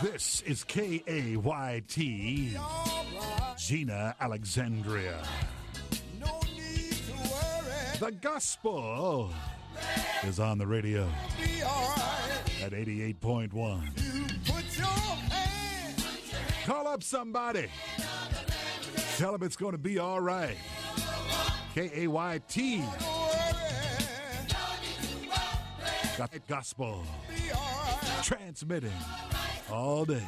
This is KAYT, Gina Alexandria. The gospel is on the radio at 88.1. Call up somebody. Tell them it's going to be all right. KAYT. Got gospel. Transmitting all day.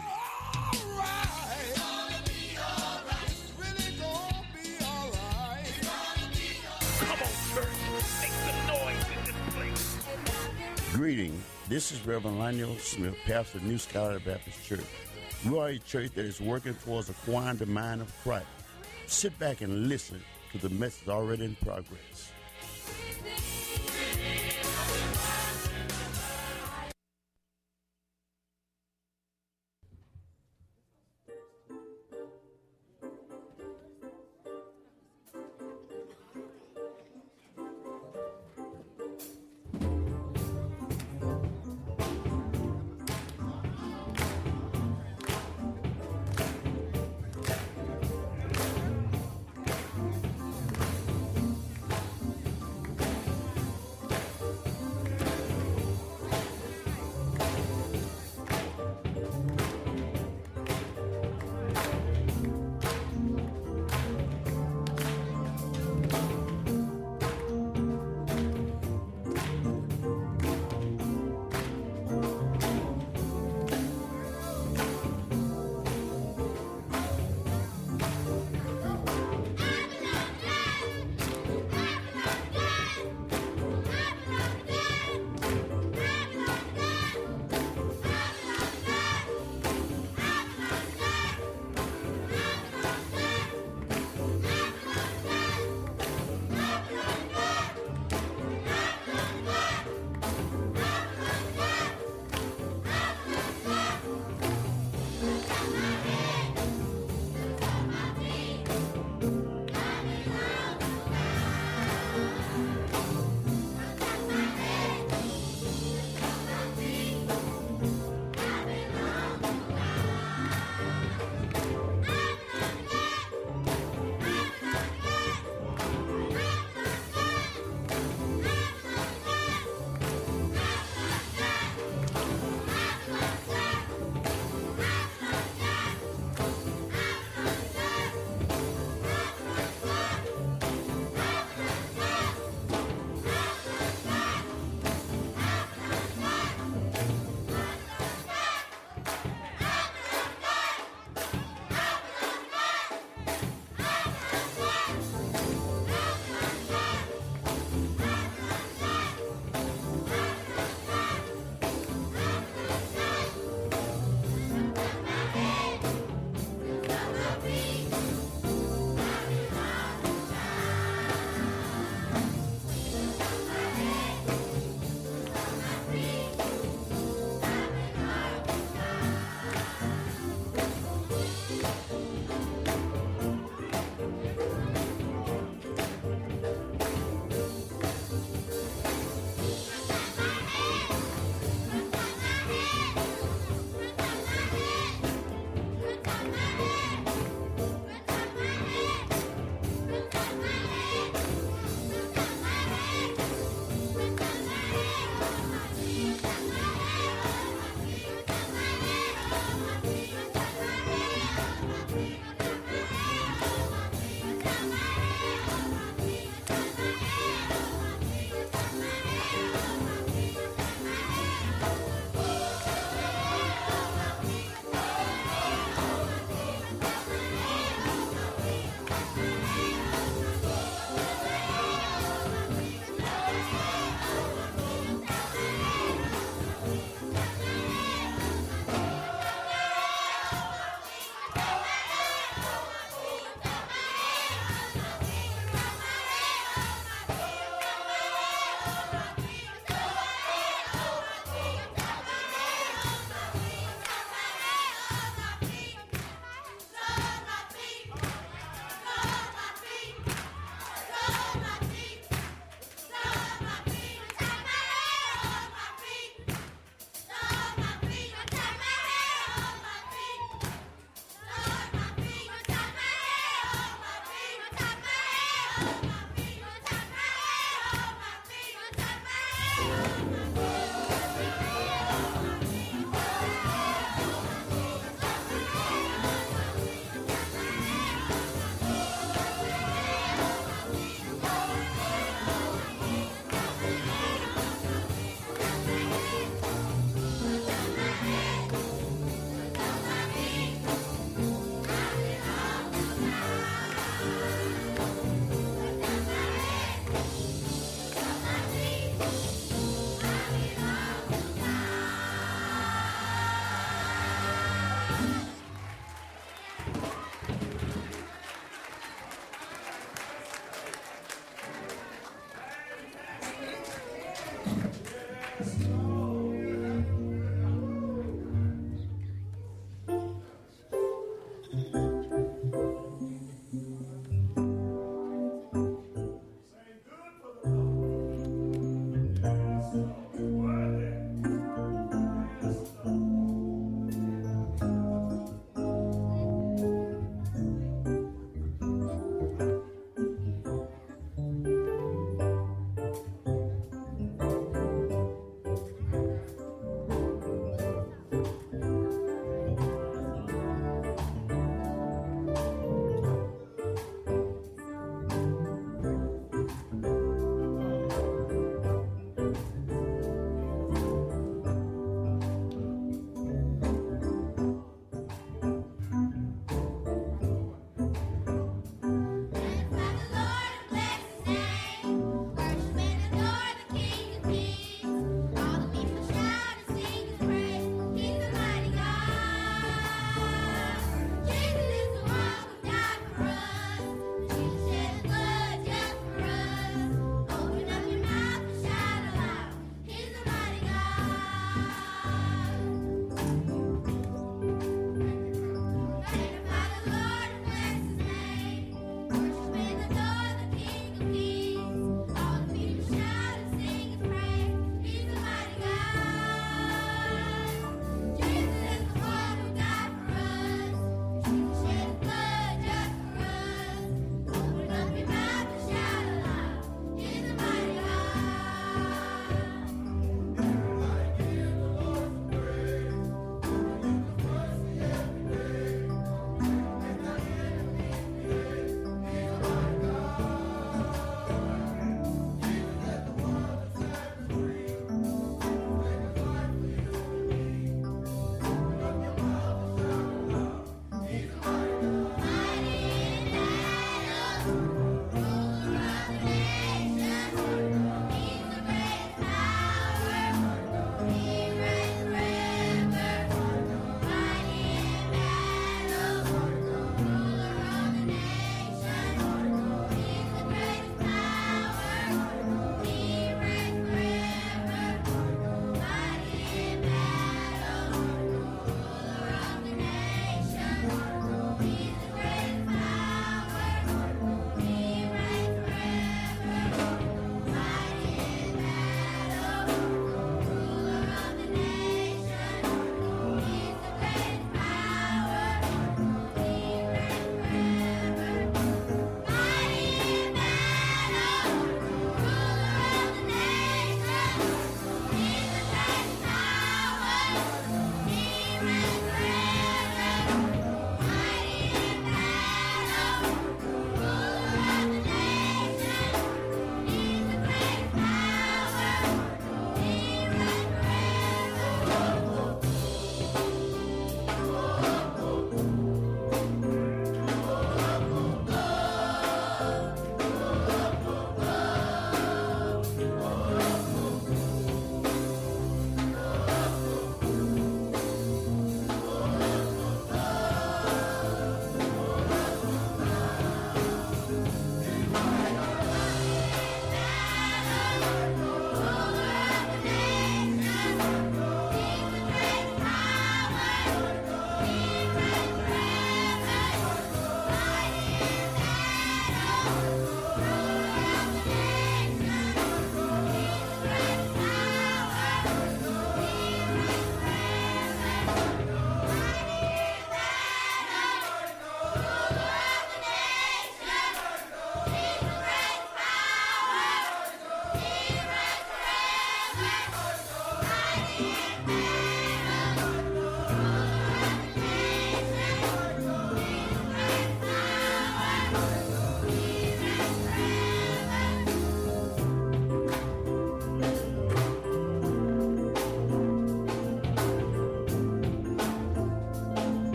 Greeting. This is Reverend Lionel Smith, pastor of New Scholar Baptist Church. We are a church that is working towards acquiring the mind of Christ. Sit back and listen to the message already in progress.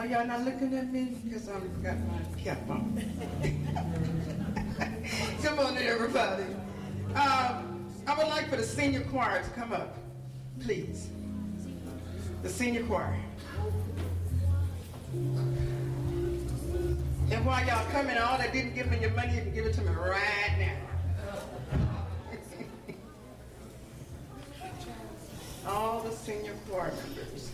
Are y'all not looking at me? Because I've got my cap on. Good morning, everybody. I would like for the senior choir to come up, please. The senior choir. And while y'all coming, all that didn't give me your money, you can give it to me right now. All the senior choir members.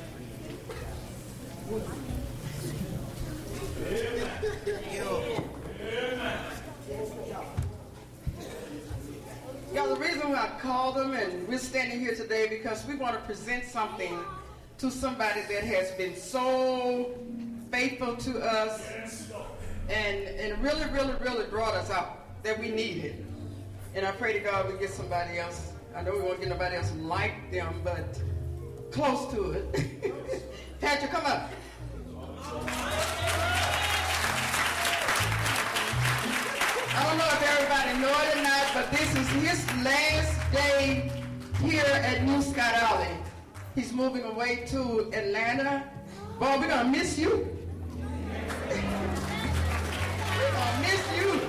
Y'all, the reason why I called them and we're standing here today because we want to present something to somebody that has been so faithful to us and really, really, really brought us out that we needed. And I pray to God we get somebody else. I know we won't get nobody else like them, but close to it. Patrick, come up. I don't know if everybody know it or not, but this is his last day here at New Scott Alley. He's moving away to Atlanta. Boy, we're going to miss you. We're going to miss you.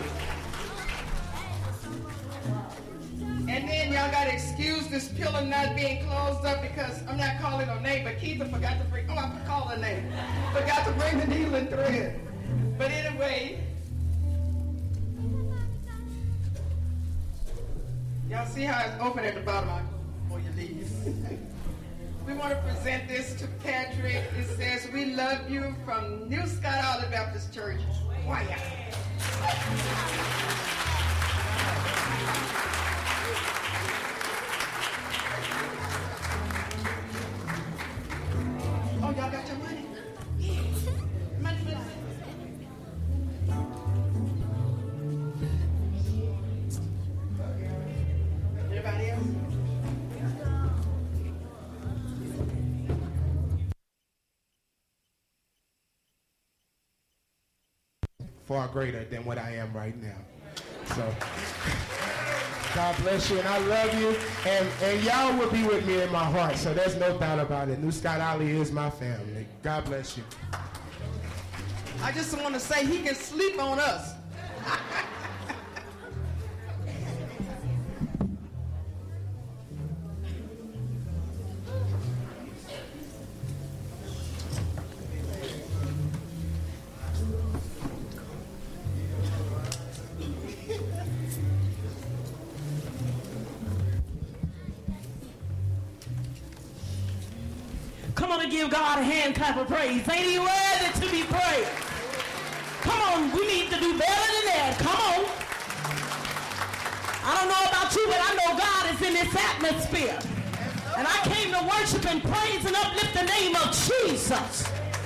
And then y'all got to excuse this pillar not being closed up because I'm not calling her name, but Keitha forgot to bring, I call her name. Forgot to bring the needle and thread. But anyway, y'all see how it's open at the bottom before you leave. We want to present this to Patrick. It says, "We love you," from New Scott Alley Baptist Church. Choir. Oh, y'all got your money? Money. Anybody else? Far greater than what I am right now. So, God bless you, and I love you, and y'all will be with me in my heart, so there's no doubt about it. New Scott Alley is my family. God bless you. I just want to say he can sleep on us. Come on and give God a hand clap of praise. Ain't he worthy to be praised? Come on, we need to do better than that. Come on. I don't know about you, but I know God is in this atmosphere. And I came to worship and praise and uplift the name of Jesus.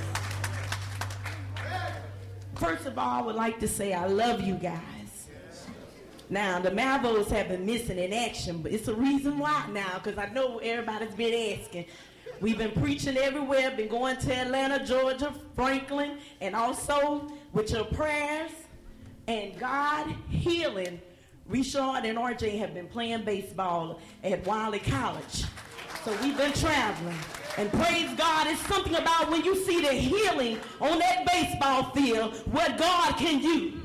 First of all, I would like to say I love you guys. Now, the Malvos have been missing in action, but it's a reason why now, because I know everybody's been asking. We've been preaching everywhere, been going to Atlanta, Georgia, Franklin, and also with your prayers and God healing. Richard and RJ have been playing baseball at Wiley College. So we've been traveling. And praise God, it's something about when you see the healing on that baseball field, what God can use.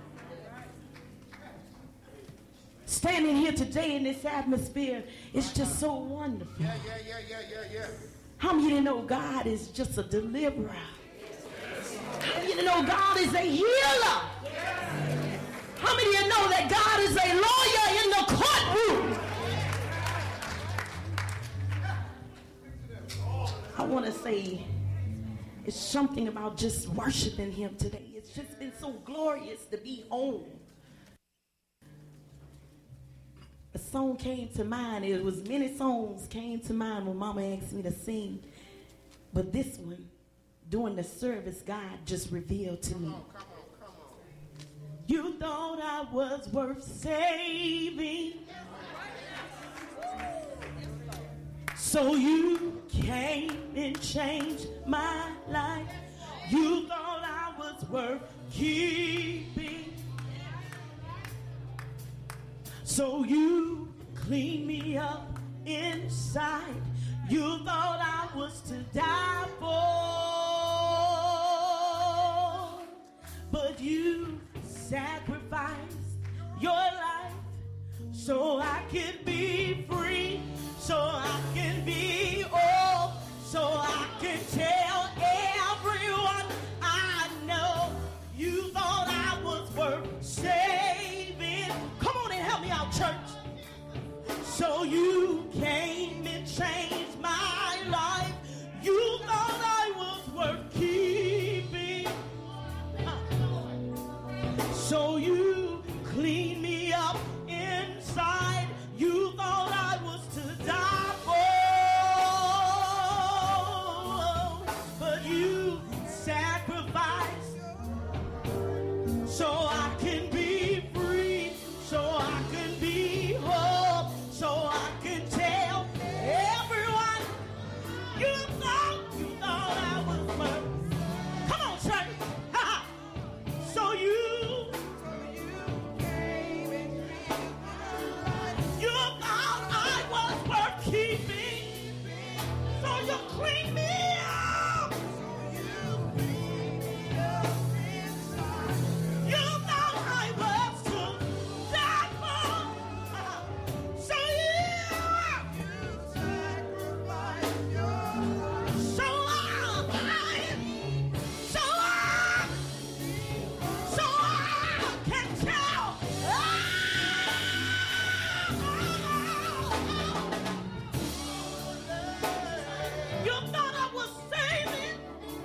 Standing here today in this atmosphere, it's just so wonderful. Yeah. How many of you know God is just a deliverer? How many of you know God is a healer? How many of you know that God is a lawyer in the courtroom? I want to say it's something about just worshiping him today. It's just been so glorious to be home. A song came to mind. It was many songs came to mind when Mama asked me to sing. But this one, during the service, God just revealed to me. Come on. You thought I was worth saving. So you came and changed my life. You thought I was worth keeping. So you cleaned me up inside. You thought I was to die for. you sacrificed your life so I could be free, so I can be whole, so I can tell everyone I know you thought I was worth saving. Come on and help me out, church. So you came and changed my life. You thought I was worth keeping. So you cleaned me up inside. You thought I was to die for. But you sacrificed so I can be free, so I can be whole, so I can tell everyone you thought I was worth. Come on, church. So you thought I was worth keeping. So you cleaned me up. You thought I was to die for. So I can tell. You thought I was saving,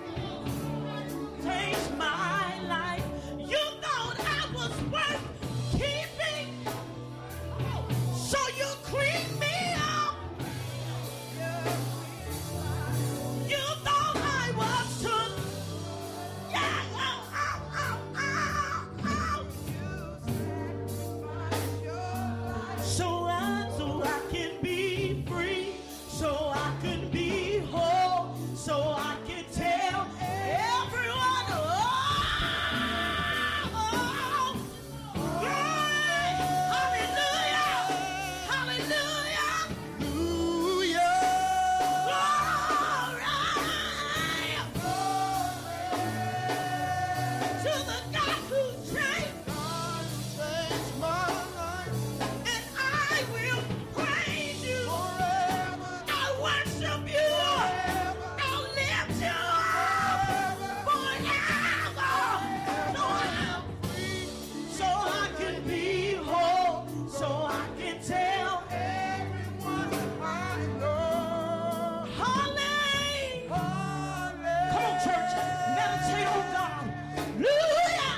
changed my life. You thought I was worth keeping, so you cleaned me up. You thought I was to, so I can be free, so I can be whole, so I can tell everyone, yeah, hallelujah, hallelujah, glory to the God who changed my life, and I will praise you forever. I worship you. I'll lift you up forever. So I can be whole, so I can tell everyone I know. Hallelujah. Come on, church. Meditate on God. Hallelujah.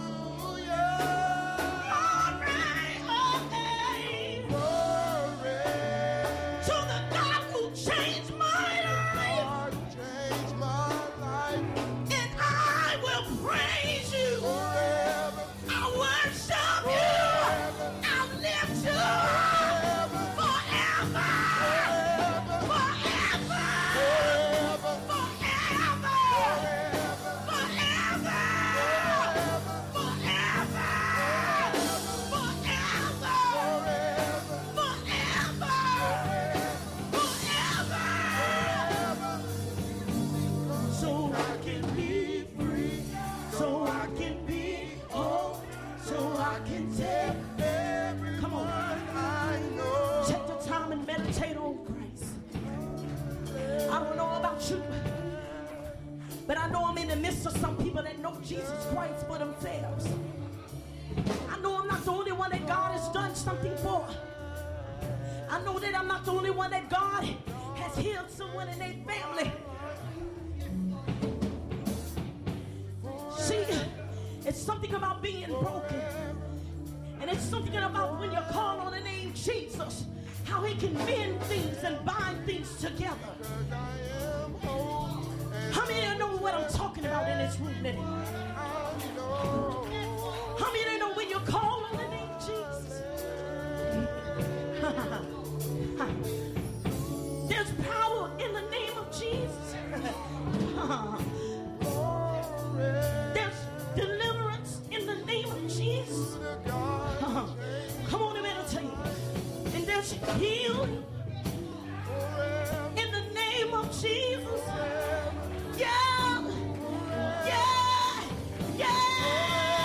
Glory. To the God who changed my life. And I will praise you forever. I'll worship you. I'll lift you up forever. Forever. Forever. Forever. Forever. So I can be free, so I can be whole, so I can tell everyone. Come on, I know. Take the time and meditate on Christ. I don't know about you, but I know I'm in the midst of some people that know Jesus Christ for themselves. I know I'm not the only one that God has done something for. I know that I'm not the only one that God has healed someone in their family. See, it's something about being broken. And it's something about when you call on the name Jesus, how he can mend things and bind things together. How many of you know what I'm talking about in this room today? How many of you know when you call on the name Jesus? There's power in the name of Jesus. There's deliverance in the name of Jesus. Come on and meditate. And there's healing in the name of Jesus. Yeah. Yeah. Yeah.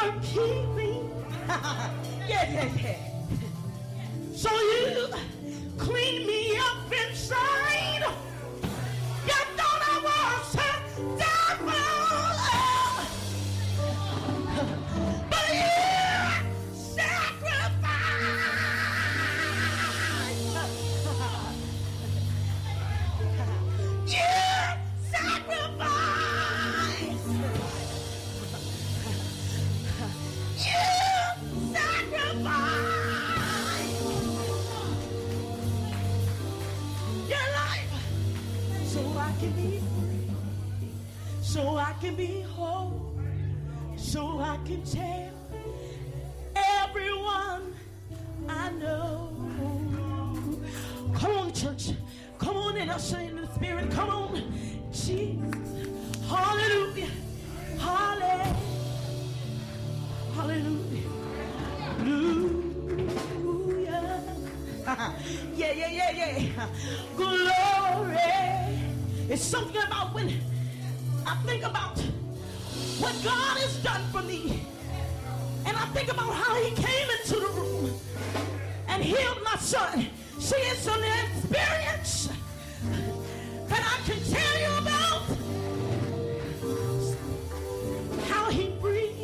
worth keeping. Yeah. So you clean me up inside. You thought I was a devil, but you sacrificed. You sacrificed. You sacrificed. So I can be free, so I can be whole, so I can tell everyone I know. Come on, church. Come on and usher in the Spirit. Come on, Jesus. Hallelujah. Hallelujah. Hallelujah. Yeah. Glory. It's something about when I think about what God has done for me, and I think about how he came into the room and healed my son. See, it's an experience that I can tell you about. How he breathed,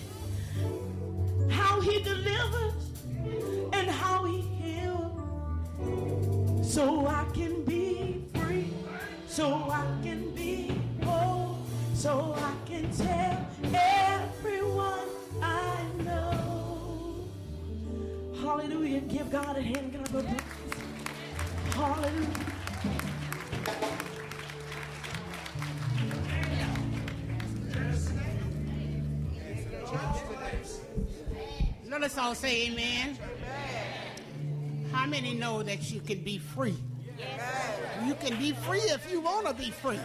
how he delivered, and how he healed. So I can be free, so I can be whole, so I can tell everyone I know. Hallelujah. Give God a hand. Give God a praise. Hallelujah. Let us all say amen. How many know that you can be free? You can be free if you want to be free.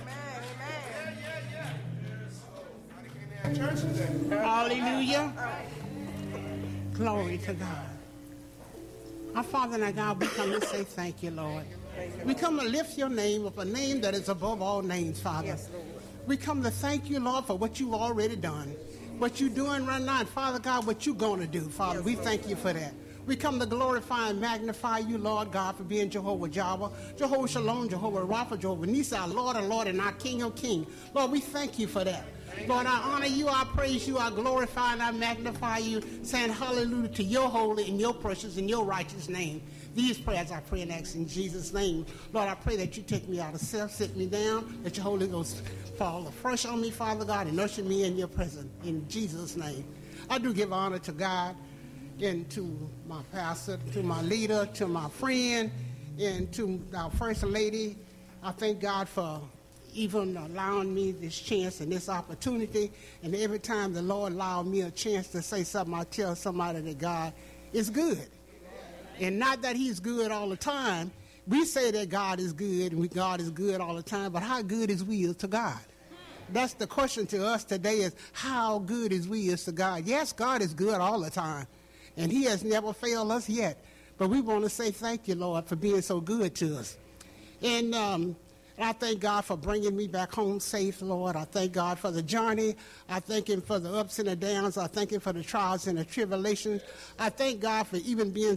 Hallelujah. Glory to God. Our Father and our God, we come to say thank you, Lord. We come to lift your name up, a name that is above all names, Father. We come to thank you, Lord, for what you've already done, what you're doing right now, and Father God, what you're going to do, Father. We thank you for that. We come to glorify and magnify you, Lord God, for being Jehovah Jireh, Jehovah Shalom, Jehovah Rapha, Jehovah Nisi, our Lord and Lord, and our King of Kings. Lord, we thank you for that. Lord, I honor you, I praise you, I glorify and I magnify you, saying hallelujah to your holy and your precious and your righteous name. These prayers I pray and ask in Jesus' name. Lord, I pray that you take me out of self, sit me down, that your Holy Ghost fall afresh on me, Father God, and usher me in your presence. In Jesus' name. I do give honor to God and to my pastor, to my leader, to my friend, and to our First Lady. I thank God for even allowing me this chance and this opportunity. And every time the Lord allowed me a chance to say something, I tell somebody that God is good. And not that he's good all the time. We say that God is good and God is good all the time, but how good is we to God? That's the question to us today, is how good is we to God? Yes, God is good all the time, and he has never failed us yet. But we want to say thank you, Lord, for being so good to us. And I thank God for bringing me back home safe, Lord. I thank God for the journey. I thank him for the ups and the downs. I thank him for the trials and the tribulations. I thank God for even being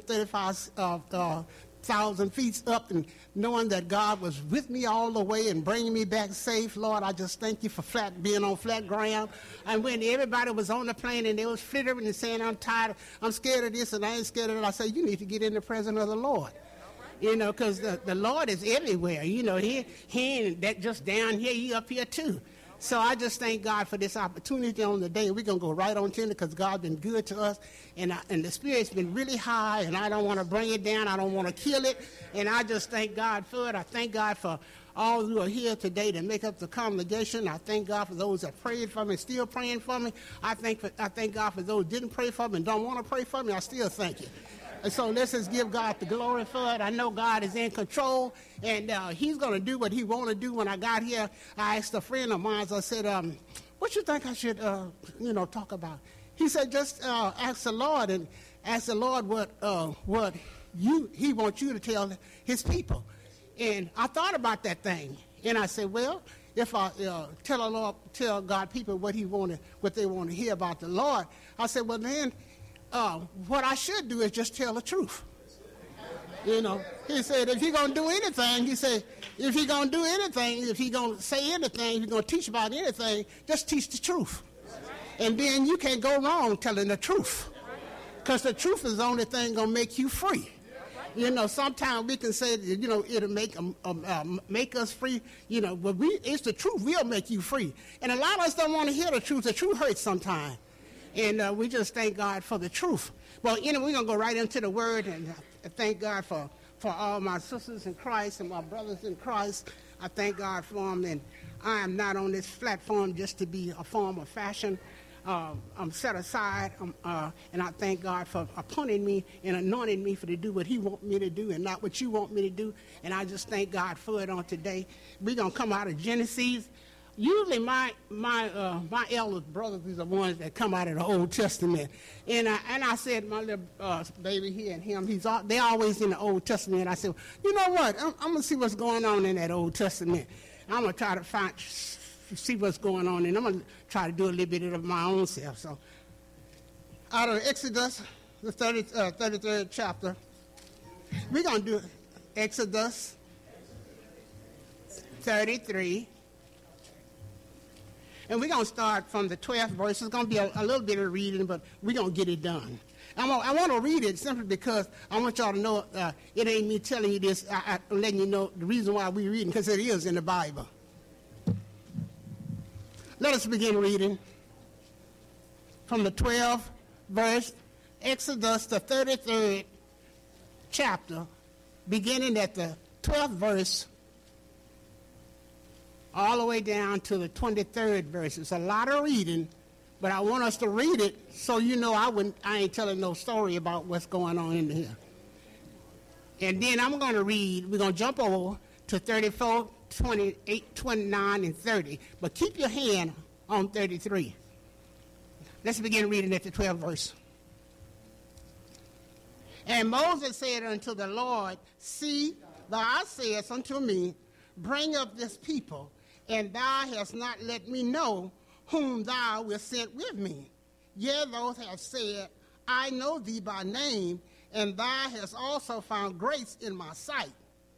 35,000 feet up and knowing that God was with me all the way and bringing me back safe. Lord, I just thank you for being on flat ground. And when everybody was on the plane and they was flittering and saying, I'm tired, I'm scared of this and I ain't scared of that, I said, you need to get in the presence of the Lord. You know, because the Lord is everywhere. You know, he ain't that just down here, he up here too. So I just thank God for this opportunity on the day. We're going to go right on to it because God's been good to us. And the Spirit's been really high, and I don't want to bring it down. I don't want to kill it. And I just thank God for it. I thank God for all who are here today to make up the congregation. I thank God for those that prayed for me, still praying for me. I thank God for those who didn't pray for me and don't want to pray for me. I still thank you. And so let's just give God the glory for it. I know God is in control, and he's going to do what he want to do. When I got here, I asked a friend of mine, I said, what you think I should, talk about? He said, just ask the Lord and ask the Lord what he wants you to tell his people. And I thought about that thing, and I said, well, if I tell God people what they want to hear about the Lord, I said, well then, what I should do is just tell the truth. You know, he said, if you're going to do anything, he said, if you're going to do anything, if you're going to say anything, if you're going to teach about anything, just teach the truth. And then you can't go wrong telling the truth. Because the truth is the only thing going to make you free. You know, sometimes we can say, you know, it'll make us free, you know, but it's the truth. We'll make you free. And a lot of us don't want to hear the truth. The truth hurts sometimes. And we just thank God for the truth. Well, you know, we're going to go right into the word and thank God for all my sisters in Christ and my brothers in Christ. I thank God for them. And I am not on this platform just to be a form of fashion. I'm set aside, and I thank God for appointing me and anointing me to do what he wants me to do and not what you want me to do. And I just thank God for it on today. We're going to come out of Genesis. Usually my eldest brothers are the ones that come out of the Old Testament. And I said, my little baby here and him, they're always in the Old Testament. And I said, you know what? I'm going to see what's going on in that Old Testament. I'm going to try to see what's going on, and I'm going to try to do a little bit of my own self. So out of Exodus, the 33rd chapter, we're going to do Exodus 33. And we're going to start from the 12th verse. It's going to be a little bit of reading, but we're going to get it done. I want to read it simply because I want y'all to know it ain't me telling you this. I'm letting you know the reason why we're reading, because it is in the Bible. Let us begin reading from the 12th verse, Exodus, the 33rd chapter, beginning at the 12th verse, all the way down to the 23rd verse. It's a lot of reading, but I want us to read it so you know I ain't telling no story about what's going on in here. And then we're going to jump over to 34, 28, 29, and 30. But keep your hand on 33. Let's begin reading at the 12th verse. And Moses said unto the Lord, see, thou sayest unto me, bring up this people, and thou hast not let me know whom thou wilt send with me. Yet thou hast said, I know thee by name, and thou hast also found grace in my sight.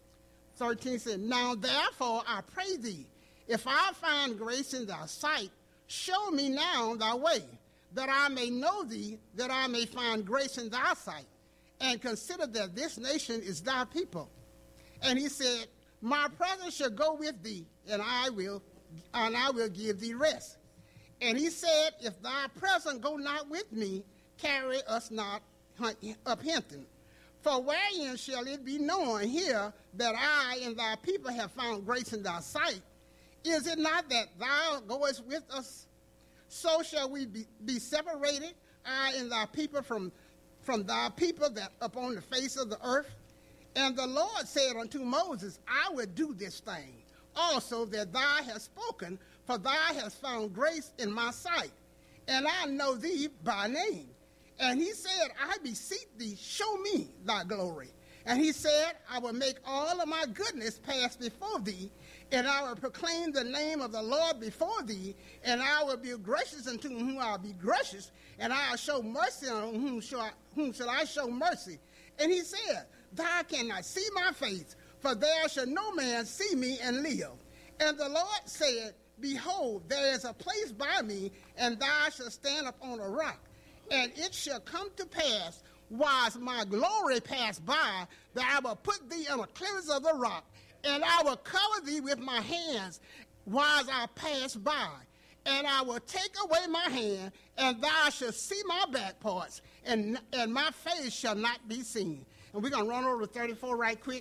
13 said, now therefore I pray thee, if I find grace in thy sight, show me now thy way, that I may know thee, that I may find grace in thy sight, and consider that this nation is thy people. And he said, my presence shall go with thee, and I will give thee rest. And he said, if thy presence go not with me, carry us not up Hinton. For wherein shall it be known here that I and thy people have found grace in thy sight? Is it not that thou goest with us? So shall we be separated, I and thy people, from thy people that upon the face of the earth? And the Lord said unto Moses, I will do this thing also that thou hast spoken, for thou hast found grace in my sight, and I know thee by name. And he said, I beseech thee, show me thy glory. And he said, I will make all of my goodness pass before thee, and I will proclaim the name of the Lord before thee, and I will be gracious unto whom I will be gracious, and I will show mercy on whom shall I show mercy. And he said, thou cannot see my face, for there shall no man see me and live. And the Lord said, behold, there is a place by me, and thou shalt stand upon a rock. And it shall come to pass, whilst my glory pass by, that I will put thee on a clearance of the rock, and I will cover thee with my hands, whilst I pass by. And I will take away my hand, and thou shalt see my back parts, and my face shall not be seen. And we're going to run over to 34 right quick.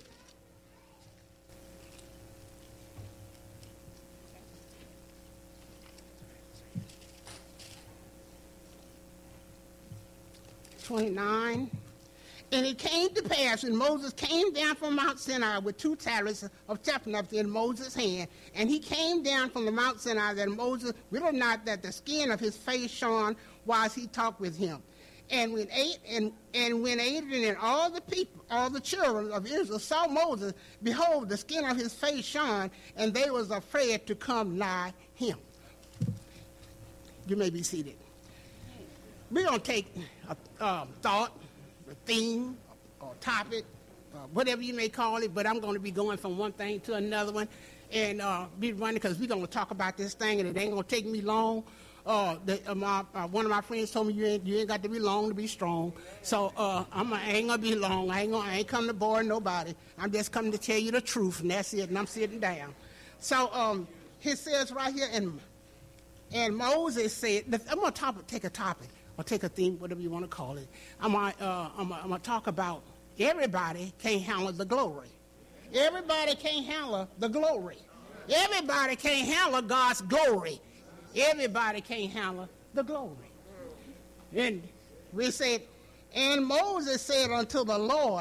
"29. And it came to pass when Moses came down from Mount Sinai with 2 tablets of tabernacle in Moses' hand, and he came down from the Mount Sinai, that Moses willed not that the skin of his face shone whilst he talked with him. And when Aaron and all the people, all the children of Israel saw Moses, behold, the skin of his face shone, and they was afraid to come nigh him. You may be seated. We're going to take a thought, a theme, or topic, whatever you may call it, but I'm going to be going from one thing to another one and be running because we're going to talk about this thing, and it ain't going to take me long. One of my friends told me you ain't got to be long to be strong. So I ain't gonna be long. I ain't coming to bore nobody. I'm just coming to tell you the truth, and that's it. And I'm sitting down. So it says right here, and Moses said, I'm gonna take a topic or take a theme, whatever you want to call it. I'm gonna talk about everybody can't handle the glory. Everybody can't handle the glory. Everybody can't handle God's glory. Everybody can't handle the glory. And we said, and Moses said unto the Lord,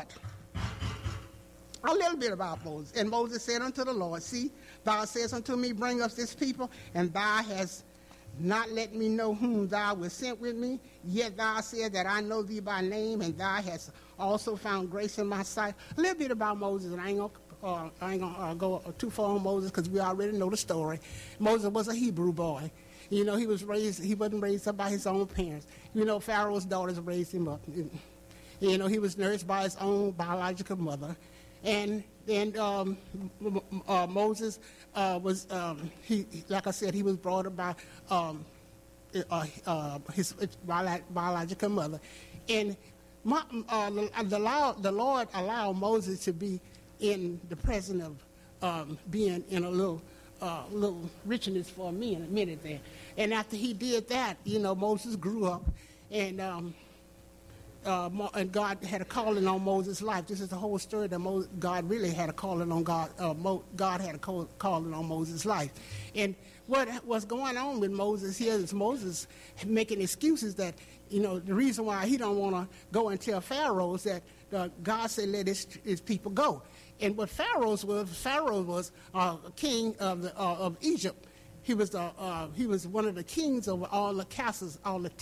a little bit about Moses. And Moses said unto the Lord, see, thou sayest unto me, bring us this people, and thou hast not let me know whom thou wast sent with me. Yet thou said that I know thee by name, and thou hast also found grace in my sight. A little bit about Moses, and I ain't gonna go too far on Moses because we already know the story. Moses was a Hebrew boy. You know, he wasn't raised up by his own parents. You know, Pharaoh's daughters raised him up. You know, he was nursed by his own biological mother. And Moses was, like I said, he was brought up by his biological mother. And the Lord allowed Moses to be in the presence of being in a little richness for a minute there. And after he did that, you know, Moses grew up, and God had a calling on Moses' life. This is the whole story that God really had a calling on God had a calling on Moses' life. And what was going on with Moses here is Moses making excuses that, you know, the reason why he don't want to go and tell Pharaoh is that God said let his people go. And what Pharaoh was king of Egypt. He was one of the kings of all the castles, all the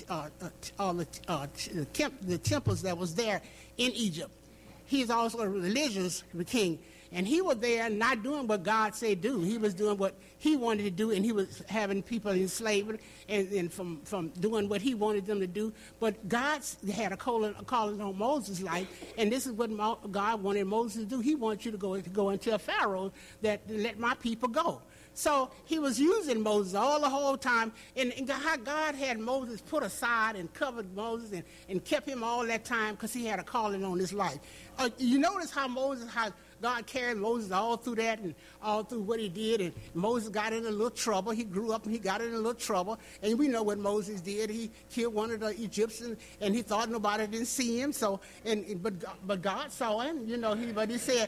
temples that was there in Egypt. He's also a religious king, and he was there not doing what God said do. He was doing what he wanted to do, and he was having people enslaved and from doing what he wanted them to do. But God had a calling on Moses' life, and this is what God wanted Moses to do. He wanted you to go and tell Pharaoh that let my people go. So he was using Moses all the whole time, and how God had Moses put aside and covered Moses and kept him all that time because he had a calling on his life. You notice how God carried Moses all through that and all through what he did, and Moses got in a little trouble. He grew up and he got in a little trouble, and we know what Moses did. He killed one of the Egyptians, and he thought nobody didn't see him. So, but God saw him, you know. He said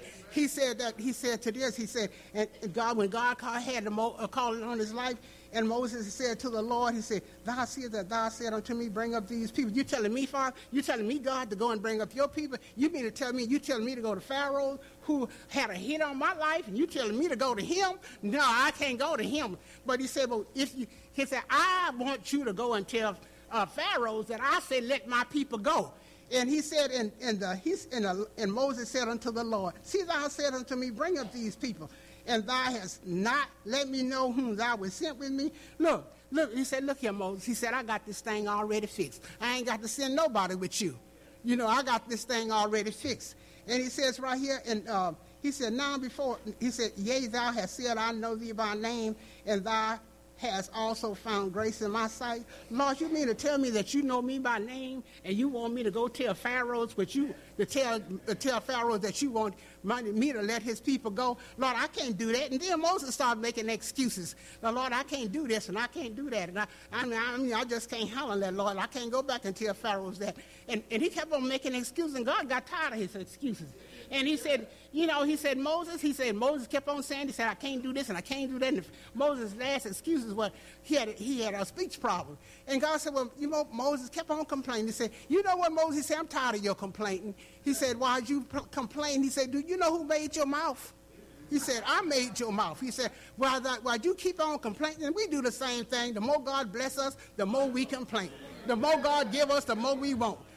when God had a calling on his life, and Moses said to the Lord, he said, thou seest that thou said unto me, bring up these people. You telling me, Father? You telling me, God, to go and bring up your people? You mean to tell me, you telling me to go to Pharaoh, who had a hit on my life, and you telling me to go to him? No, I can't go to him. But he said, well, he said, I want you to go and tell Pharaoh that I said, let my people go. And he said, and Moses said unto the Lord, see, thou said unto me, bring up these people. And thou hast not let me know whom thou was sent with me. Look, he said, look here, Moses. He said, I got this thing already fixed. I ain't got to send nobody with you. You know, I got this thing already fixed. And he says right here, and he said, yea, thou hast said, I know thee by name, and thou hast also found grace in my sight. Lord, you mean to tell me that you know me by name, and you want me to go tell Pharaoh tell Pharaoh that you want me to let his people go? Lord, I can't do that. And then Moses started making excuses. Now, Lord, I can't do this and I can't do that. And I just can't handle that, Lord. I can't go back and tell Pharaoh that. And he kept on making excuses, and God got tired of his excuses. And he said, Moses kept on saying, he said, I can't do this and I can't do that. And Moses' last excuses were he had a speech problem. And God said, well, you know, Moses kept on complaining. He said, you know what, Moses? He said, I'm tired of your complaining. He said, why did you complain? He said, do you know who made your mouth? He said, I made your mouth. He said, why you keep on complaining? And we do the same thing. The more God bless us, the more we complain. The more God give us, the more we want.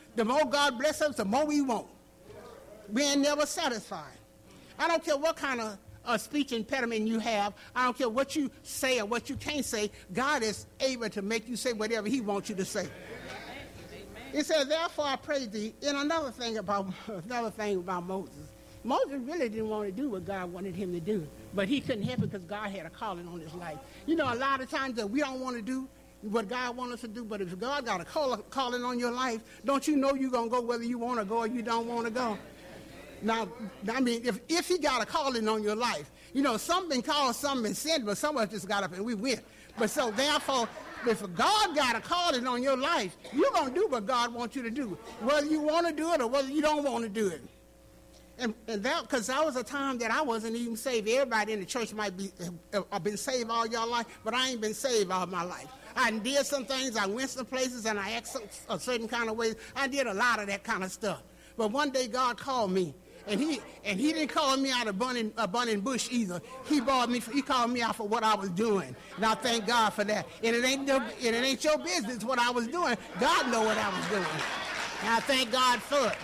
The more God bless us, the more we want. We ain't never satisfied. I don't care what kind of speech impediment you have. I don't care what you say or what you can't say. God is able to make you say whatever he wants you to say. It says, therefore I pray thee. And another thing about Moses. Moses really didn't want to do what God wanted him to do. But he couldn't help it because God had a calling on his life. You know, a lot of times that we don't want to do what God wants us to do, but if God got a calling on your life, don't you know you're going to go whether you want to go or you don't want to go? Now, I mean, if he got a calling on your life, you know, some been called, some been sent, but some of us just got up and we went. But so therefore, if God got a calling on your life, you're going to do what God wants you to do, whether you want to do it or whether you don't want to do it. And that, because that was a time that I wasn't even saved. Everybody in the church might be, I've been saved all your life, but I ain't been saved all my life. I did some things, I went some places, and I acted a certain kind of way. I did a lot of that kind of stuff. But one day God called me, and he didn't call me out of a burning bush either. He called me out for what I was doing, and I thank God for that. And it ain't your business what I was doing. God know what I was doing, and I thank God for it.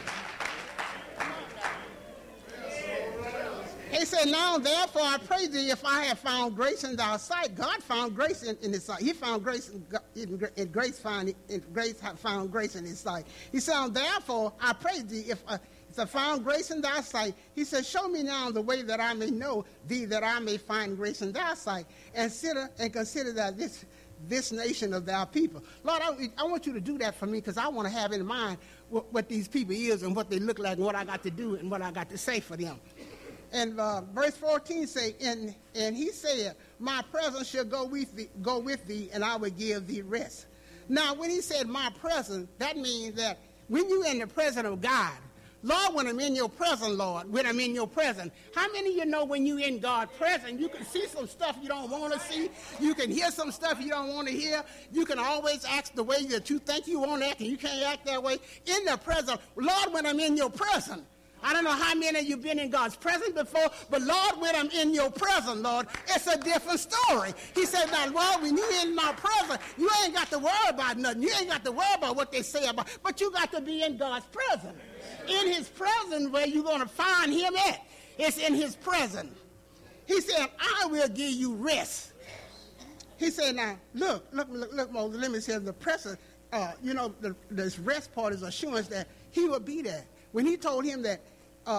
He said, now, therefore, I pray thee, if I have found grace in thy sight. God found grace in his sight. He found grace in grace found grace in his sight. He said, therefore, I pray thee, if I found grace in thy sight. He said, show me now the way that I may know thee, that I may find grace in thy sight, and consider that this nation of thy people. Lord, I want you to do that for me, because I want to have in mind what these people is and what they look like and what I got to do and what I got to say for them. And verse 14 say, and he said, my presence shall go with thee, and I will give thee rest. Now, when he said my presence, that means that when you're in the presence of God, Lord, when I'm in your presence, Lord, when I'm in your presence, how many of you know when you're in God's presence, you can see some stuff you don't want to see, you can hear some stuff you don't want to hear, you can always act the way that you think you want to act, and you can't act that way. In the presence, Lord, when I'm in your presence, I don't know how many of you been in God's presence before, but Lord, when I'm in your presence, Lord, it's a different story. He said, now, Lord, when you're in my presence, you ain't got to worry about nothing. You ain't got to worry about what they say about, but you got to be in God's presence. In his presence, where you're going to find him at, it's in his presence. He said, I will give you rest. He said, now, look, Moses, let me say the presence, this rest part is assurance that he will be there. When he told him that,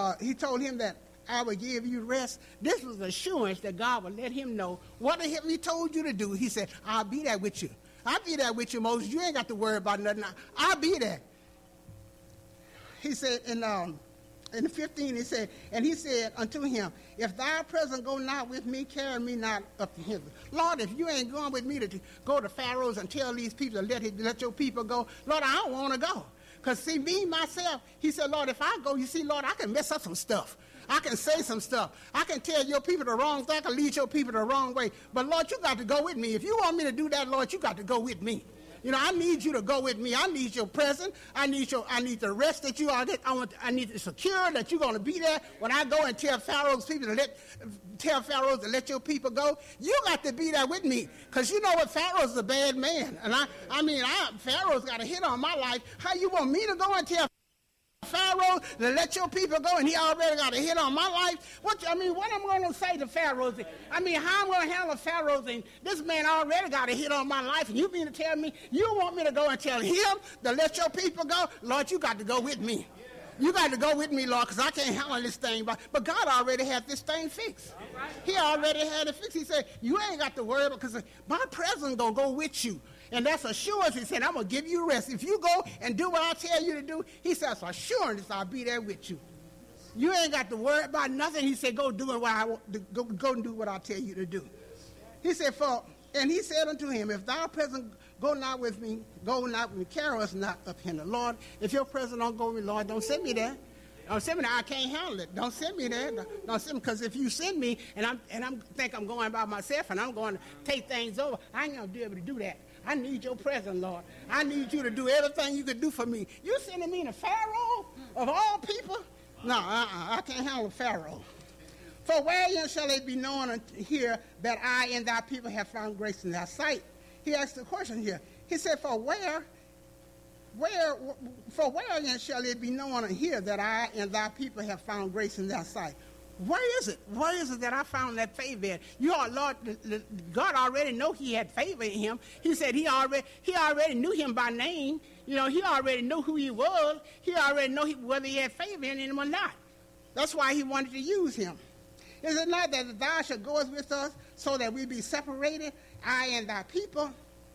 I will give you rest, this was assurance that God would let him know what he told you to do. He said, I'll be there with you. I'll be there with you, Moses. You ain't got to worry about nothing. I'll be there. He said in 15, he said unto him, if thy presence go not with me, carry me not up to hither. Lord, if you ain't going with me to go to Pharaoh's and tell these people to let your people go, Lord, I don't want to go. Because see, me, myself, he said, Lord, if I go, you see, Lord, I can mess up some stuff. I can say some stuff. I can tell your people the wrong thing. I can lead your people the wrong way. But, Lord, you got to go with me. If you want me to do that, Lord, you got to go with me. You know, I need you to go with me. I need your presence. I need the rest that you are. I need to secure that you're going to be there when I go and tell Pharaoh's people tell Pharaoh to let your people go. You got to be there with me, because you know what, Pharaoh's a bad man, and Pharaoh's got a hit on my life. How you want me to go and tell Pharaoh to let your people go, and he already got a hit on my life? What am I going to say to Pharaoh? How I'm going to handle Pharaoh, and this man already got a hit on my life, and you mean to tell me you want me to go and tell him to let your people go? Lord, you got to go with me. You got to go with me, Lord, because I can't handle this thing. But God already had this thing fixed. He already had it fixed. He said, you ain't got to worry about, because my presence going to go with you. And that's assurance. He said, I'm going to give you rest. If you go and do what I tell you to do, he says, assurance, I'll be there with you. You ain't got to worry about nothing. He said, go do what I want, go and do what I tell you to do. He said, and he said unto him, if thou presence go not with me, carry us not up hither. Lord, if your presence don't go with me, Lord, don't send me there. Don't send me there. I can't handle it. Don't send me there. Don't send me, because if you send me and I think I'm going by myself and I'm going to take things over, I ain't going to be able to do that. I need your presence, Lord. I need you to do everything you could do for me. You sending me to Pharaoh of all people? No, I can't handle Pharaoh. For wherein shall it be known here that I and thy people have found grace in thy sight? He asked the question here. He said, for where wherein shall it be known here that I and thy people have found grace in thy sight? Where is it? Where is it that I found that favor? Lord, God already know he had favor in him. He said he already knew him by name. He already knew who he was. He already knew whether he had favor in him or not. That's why he wanted to use him. Is it not that thou shalt go with us so that we be separated, I and thy people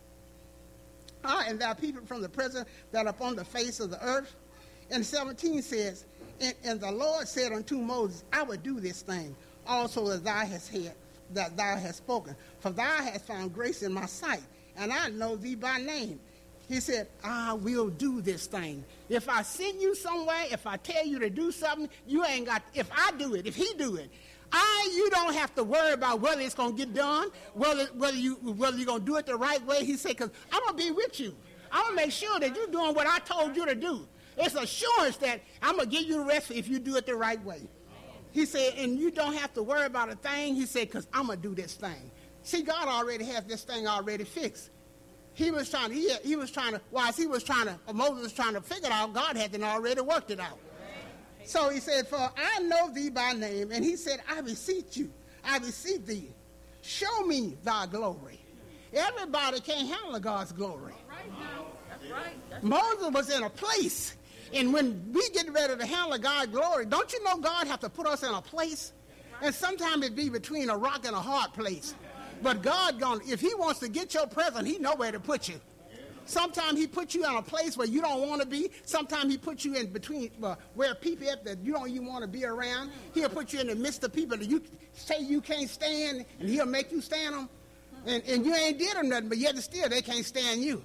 from the presence that upon the face of the earth? And 17 says, and the Lord said unto Moses, I will do this thing also that thou hast spoken. For thou hast found grace in my sight, and I know thee by name. He said, I will do this thing. If I send you somewhere, if I tell you to do something, you ain't got, if I do it, if he do it, you don't have to worry about whether it's going to get done, whether you're going to do it the right way. He said, because I'm going to be with you. I'm going to make sure that you're doing what I told you to do. It's assurance that I'm going to give you the rest if you do it the right way. He said, and you don't have to worry about a thing. He said, because I'm going to do this thing. See, God already has this thing already fixed. Moses was trying to figure it out, God hadn't already worked it out. So he said, for I know thee by name. And he said, I beseech thee, show me thy glory. Everybody can't handle God's glory. That's right. Moses was in a place, and when we get ready to handle God's glory, don't you know God have to put us in a place? And sometimes it be between a rock and a hard place. But God, if he wants to get your presence, he know where to put you. Sometimes he puts you in a place where you don't want to be. Sometimes he puts you in between where people that you don't even want to be around. He'll put you in the midst of people that you say you can't stand, and he'll make you stand them. And you ain't did them nothing, but yet still they can't stand you.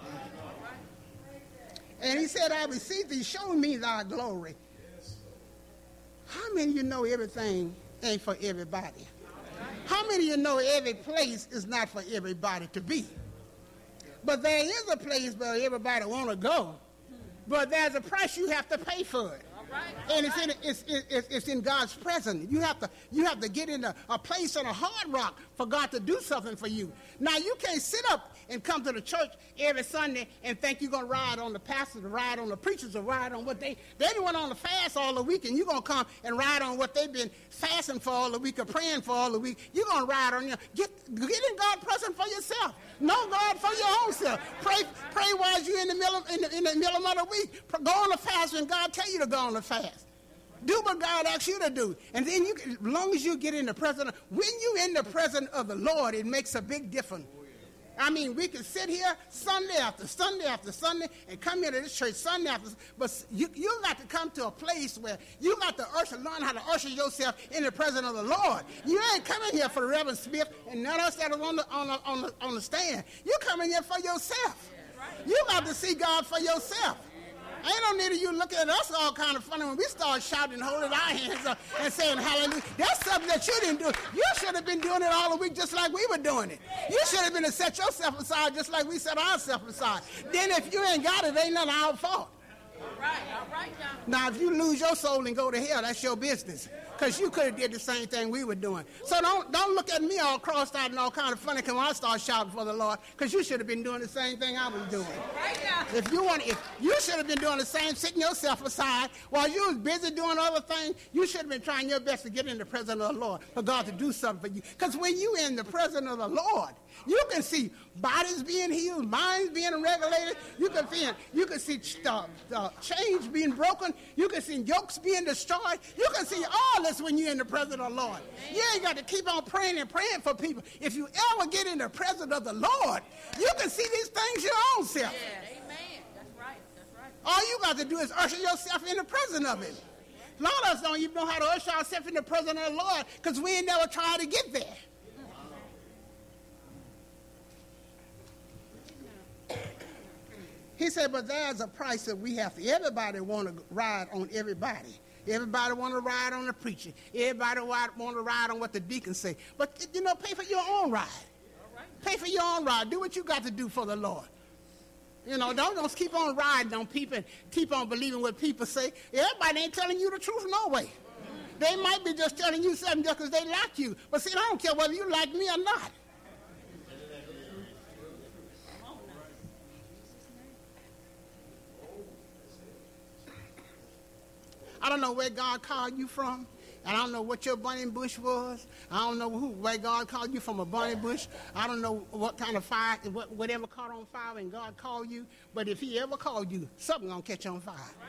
And he said, I beseech thee, show me thy glory. How many of you know everything ain't for everybody? How many of you know every place is not for everybody to be? But there is a place where everybody want to go. But there's a price you have to pay for it. And it's in God's presence. You have to get in a place on a hard rock for God to do something for you. Now, you can't sit up and come to the church every Sunday and think you're going to ride on the pastors, or ride on the preachers, or ride on what they went on the fast all the week, and you're going to come and ride on what they've been fasting for all the week or praying for all the week. You're going to ride on get in God's presence for yourself. Know God for your own self. Pray while you're in the middle of the week. Go on the fast when God tell you to go on the fast. Do what God asks you to do. And then as long as you get in the presence, when you're in the presence of the Lord, it makes a big difference. I mean, we can sit here Sunday after Sunday after Sunday and come here to this church Sunday after, but you got to come to a place where you got to learn how to usher yourself in the presence of the Lord. You ain't coming here for the Reverend Smith and none of us that are on the stand. You're coming here for yourself. You got to see God for yourself. Ain't no need of you looking at us all kind of funny when we start shouting and holding our hands up and saying hallelujah. That's something that you didn't do. You should have been doing it all the week just like we were doing it. You should have been to set yourself aside just like we set ourselves aside. Then if you ain't got it, ain't nothing our fault. All right, now, if you lose your soul and go to hell, that's your business. Because you could have did the same thing we were doing. So don't look at me all crossed out and all kind of funny when I start shouting for the Lord, because you should have been doing the same thing I was doing. If you should have been doing the same, sitting yourself aside while you was busy doing other things, you should have been trying your best to get in the presence of the Lord for God to do something for you. Because when you in the presence of the Lord, you can see bodies being healed, minds being regulated. You can see chains being broken. You can see yokes being destroyed. You can see all this when you're in the presence of the Lord. You ain't got to keep on praying and praying for people. If you ever get in the presence of the Lord, you can see these things your own self. Yeah, amen. That's right. All you got to do is usher yourself in the presence of it. A lot of us don't even know how to usher ourselves in the presence of the Lord because we ain't never tried to get there. He said, but there's a price that we have to. Everybody want to ride on everybody. Everybody want to ride on the preacher. Everybody want to ride on what the deacons say. But, pay for your own ride. Pay for your own ride. Do what you got to do for the Lord. Don't keep on riding on people and keep on believing what people say. Everybody ain't telling you the truth no way. They might be just telling you something just because they like you. But see, I don't care whether you like me or not. I don't know where God called you from. I don't know what your burning bush was. I don't know where God called you from a burning bush. I don't know what kind of fire, whatever caught on fire when God called you. But if he ever called you, something going to catch on fire.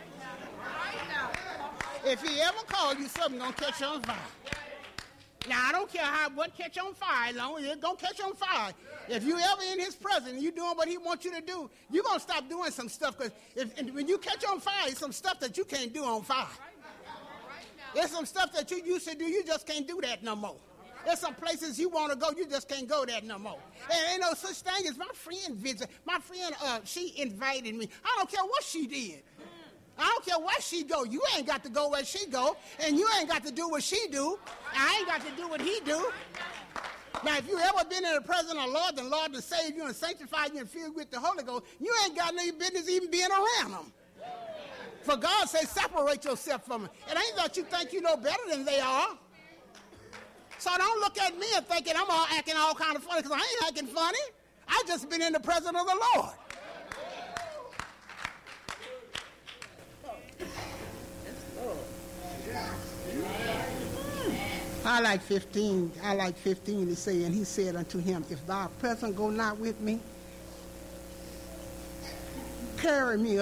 If he ever called you, something going to catch on fire. Now, I don't care what catch on fire, as long as it's going to catch on fire. If you ever in his presence, you doing what he wants you to do, you're going to stop doing some stuff. Because when you catch on fire, it's some stuff that you can't do on fire. There's some stuff that you used to do, you just can't do that no more. There's some places you want to go, you just can't go there no more. And ain't no such thing as my friend visit. My friend, she invited me. I don't care what she did. I don't care where she go. You ain't got to go where she go, and you ain't got to do what she do. I ain't got to do what he do. Now, if you ever been in the presence of the Lord to save you and sanctify you and fill you with the Holy Ghost, you ain't got no business even being around them. For God says, separate yourself from them. It ain't that you think you know better than they are. So don't look at me and thinking I'm all acting all kind of funny, because I ain't acting funny. I just been in the presence of the Lord. I like 15 to say, and he said unto him, if thou presence go not with me, carry me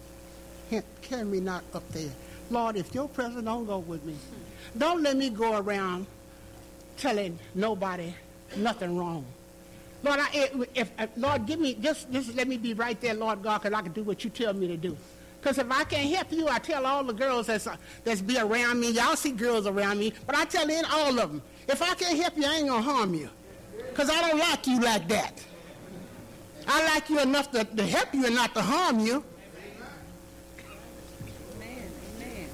not up there. Lord, if your presence don't go with me, don't let me go around telling nobody nothing wrong. Lord, Lord, give me, just let me be right there, Lord God, because I can do what you tell me to do. Because if I can't help you, I tell all the girls that's be around me. Y'all see girls around me, but I tell all of them, if I can't help you, I ain't going to harm you. Because I don't like you like that. I like you enough to help you and not to harm you. Amen.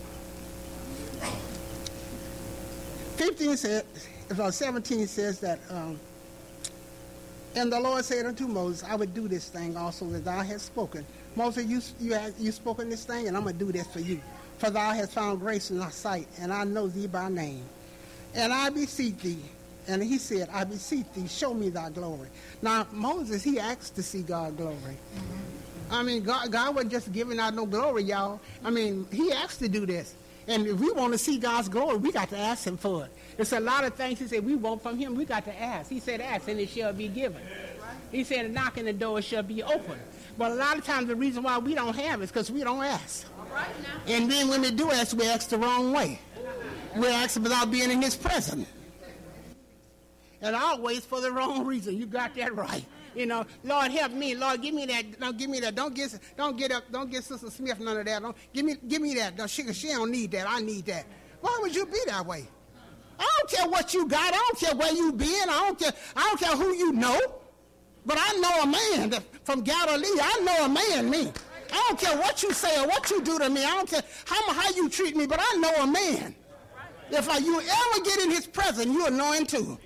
17 says that, and the Lord said unto Moses, I would do this thing also that thou hast spoken. Moses, you spoken this thing, and I'm going to do this for you. For thou hast found grace in thy sight, and I know thee by name. And I beseech thee, and he said, I beseech thee, show me thy glory. Now, Moses, he asked to see God's glory. Mm-hmm. I mean, God wasn't just giving out no glory, y'all. I mean, he asked to do this. And if we want to see God's glory, we got to ask him for it. There's a lot of things he said we want from him. We got to ask. He said, ask, and it shall be given. He said, knock, and the door shall be open. But a lot of times the reason why we don't have is because we don't ask. Right now. And then when we do ask, we ask the wrong way. We ask without being in his presence. And always for the wrong reason. You got that right. You know, Lord, help me. Lord, give me that. Don't give me that. Don't get Sister Smith none of that. Give me that. No, she don't need that. I need that. Why would you be that way? I don't care what you got. I don't care where you been. I don't care who you know. But I know a man from Galilee. I know a man, me. I don't care what you say or what you do to me. I don't care how you treat me, but I know a man. If you ever get in his presence, you'll know him too.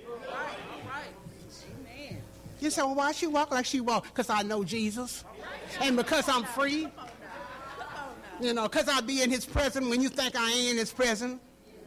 You say, well, why she walk like she walk? Because I know Jesus. And because I'm free. You know, because I be in his presence when you think I ain't in his presence.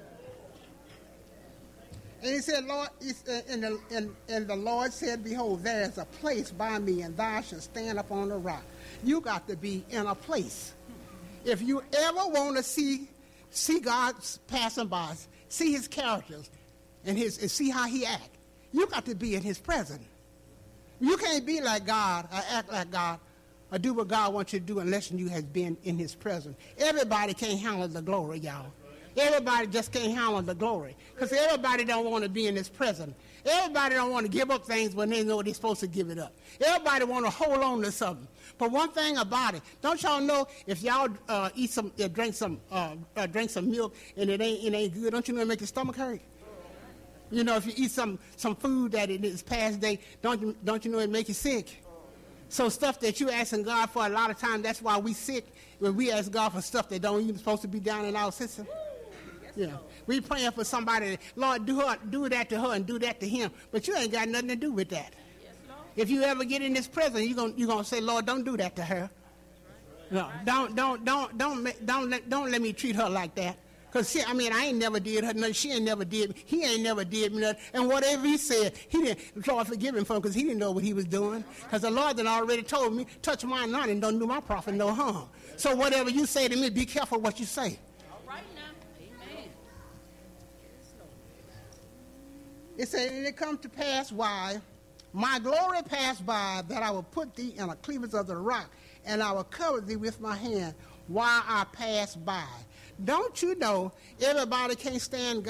And he said, Lord, and the Lord said, behold, there is a place by me, and thou shalt stand upon the rock. You got to be in a place. If you ever want to see God passing by, see his characters, and see how he act, you got to be in his presence. You can't be like God or act like God or do what God wants you to do unless you have been in his presence. Everybody can't handle the glory, y'all. Everybody just can't handle the glory because everybody don't want to be in his presence. Everybody don't want to give up things when they know they're supposed to give it up. Everybody want to hold on to something. But one thing about it, don't y'all know if y'all drink some milk and it ain't good, don't you know it make your stomach hurt? You know, if you eat some food that it is past date, don't you know it make you sick? So stuff that you asking God for, a lot of times that's why we sick when we ask God for stuff that don't even supposed to be down in our system. You know, we praying for somebody, Lord, do that to her and do that to him, but you ain't got nothing to do with that. Yes, if you ever get in this presence, you're gonna say, Lord, don't do that to her. No, don't let me treat her like that. Because, I ain't never did her nothing. She ain't never did me. He ain't never did me nothing. And whatever he said, Lord forgive him for him because he didn't know what he was doing. Because the Lord had already told me, touch my anointing and don't do my prophet no harm. So whatever you say to me, be careful what you say. All right now. It said, and it come to pass why my glory passed by, that I will put thee in a cleavage of the rock, and I will cover thee with my hand while I pass by. Don't you know everybody can't stand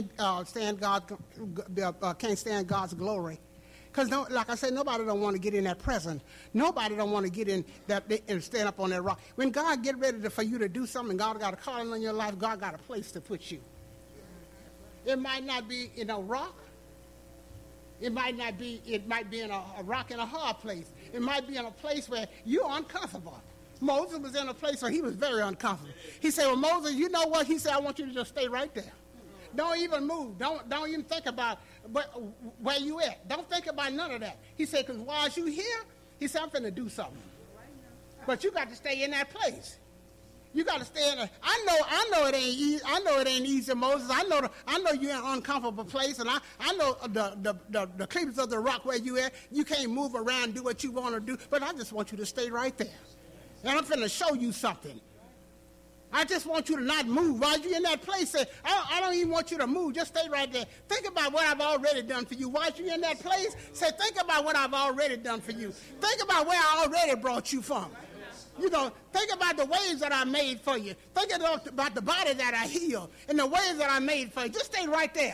God's glory? Because, like I said, nobody don't want to get in that presence. Nobody don't want to get in that and stand up on that rock. When God get ready for you to do something, God got a calling on your life, God got a place to put you. It might not be in a rock. It might be in a rock in a hard place. It might be in a place where you're uncomfortable. Moses was in a place where he was very uncomfortable. He said, well, Moses, you know what? He said, I want you to just stay right there. Don't even move. Don't even think about where you at. Don't think about none of that. He said, because while you here, he said, I'm finna do something. But you got to stay in that place. You got to stay in a, I know it ain't easy. I know it ain't easy, Moses. I know you're in an uncomfortable place, and I know the cleavage of the rock where you at. You can't move around, do what you want to do, but I just want you to stay right there. And I'm finna show you something. I just want you to not move. While you're in that place, say, I don't even want you to move. Just stay right there. Think about what I've already done for you. While you're in that place, say, think about what I've already done for you. Think about where I already brought you from. You know, think about the ways that I made for you. Think about the body that I healed and the ways that I made for you. Just stay right there.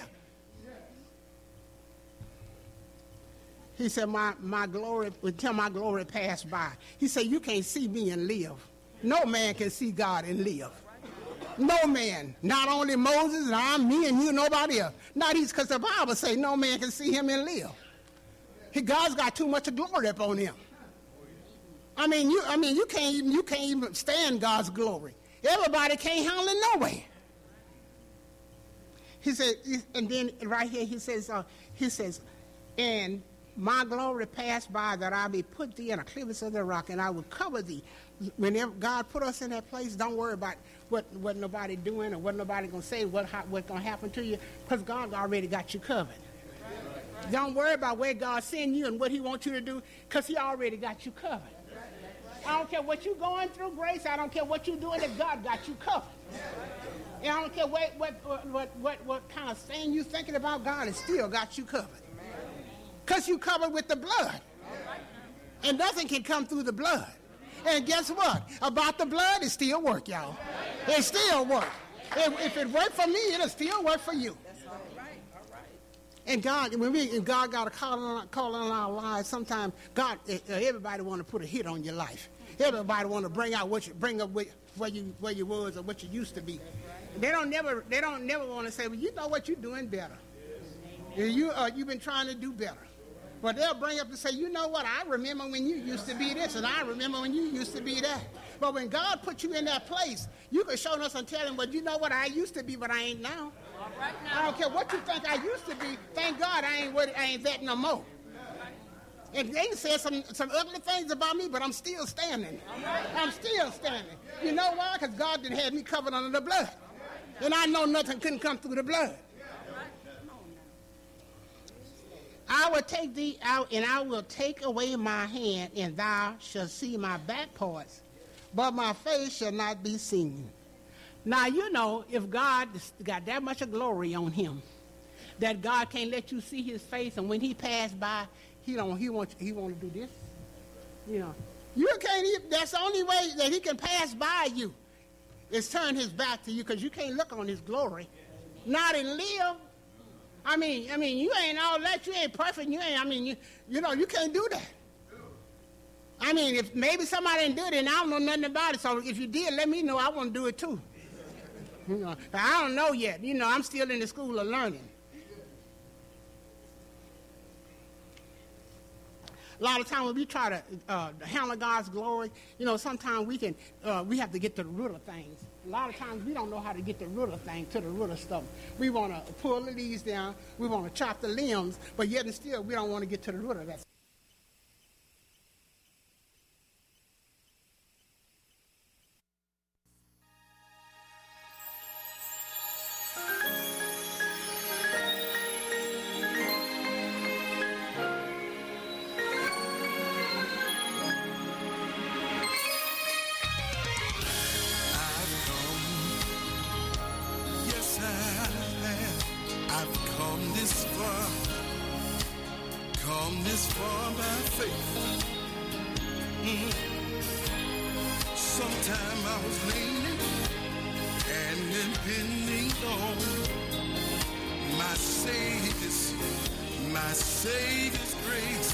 He said, my glory, until my glory pass by. He said, you can't see me and live. No man can see God and live. No man. Not only Moses, and me and you, nobody else. Not easy, because the Bible says no man can see him and live. God's got too much glory upon him. You can't even stand God's glory. Everybody can't handle it no way. He said, and then right here he says, and my glory passed by, that I may put thee in a cleavage of the rock, and I will cover thee. Whenever God put us in that place, don't worry about what nobody doing or what nobody gonna say, what's gonna happen to you, because God already got you covered. Don't worry about where God send you and what he wants you to do, because he already got you covered. I don't care what you're going through, Grace. I don't care what you're doing, if God got you covered. And I don't care what kind of thing you're thinking about, God has still got you covered. Because you covered with the blood. And nothing can come through the blood. And guess what? About the blood, it still work, y'all. It still work. If it worked for me, it'll still work for you. And God, when God got a call on our lives, sometimes God, everybody want to put a hit on your life. Everybody want to bring up where you was or what you used to be. They don't never want to say, well, you know what, you're doing better. You've been trying to do better. But they'll bring up and say, you know what, I remember when you used to be this, and I remember when you used to be that. But when God put you in that place, you can show us and tell him, but you know what, I used to be, but I ain't now. Right now. I don't care what you think I used to be. Thank God I ain't that no more. And they said some ugly things about me, but I'm still standing. I'm still standing. You know why? Because God done had me covered under the blood. And I know nothing couldn't come through the blood. I will take thee out, and I will take away my hand, and thou shalt see my back parts, but my face shall not be seen. Now, you know, if God got that much of glory on him, that God can't let you see his face, and when he passed by, he want to do this. You know, you can't even, that's the only way that he can pass by you, is turn his back to you, because you can't look on his glory. Not and live. I mean, you ain't all that. You ain't perfect. You ain't. You can't do that. I mean, if maybe somebody didn't do it, and I don't know nothing about it. So if you did, let me know. I want to do it too. You know, I don't know yet. You know, I'm still in the school of learning. A lot of times when we try to handle God's glory, you know, sometimes we have to get to the root of things. A lot of times we don't know how to get the root of things, to the root of stuff. We want to pull the leaves down, we want to chop the limbs, but yet and still we don't want to get to the root of that. I've come this far, come this far by faith. Sometime I was leaning and depending on my Savior's grace.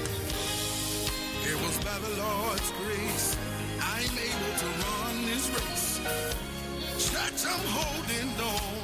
It was by the Lord's grace I'm able to run this race. Church, I'm holding on.